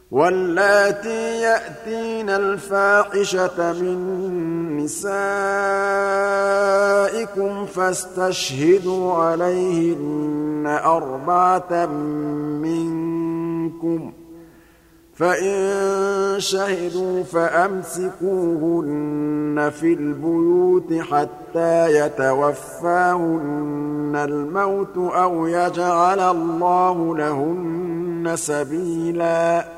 وَاللَّاتِي يَأْتِينَ الْفَاحِشَةَ مِن نِّسَائِكُمْ فَاسْتَشْهِدُوا عَلَيْهِنَّ أَرْبَعَةً مِّنكُمْ ۖ فَإِن شَهِدُوا فَأَمْسِكُوهُنَّ فِي الْبُيُوتِ حَتَّىٰ يَتَوَفَّاهُنَّ الْمَوْتُ أَوْ يَجْعَلَ اللَّهُ لَهُنَّ سَبِيلًا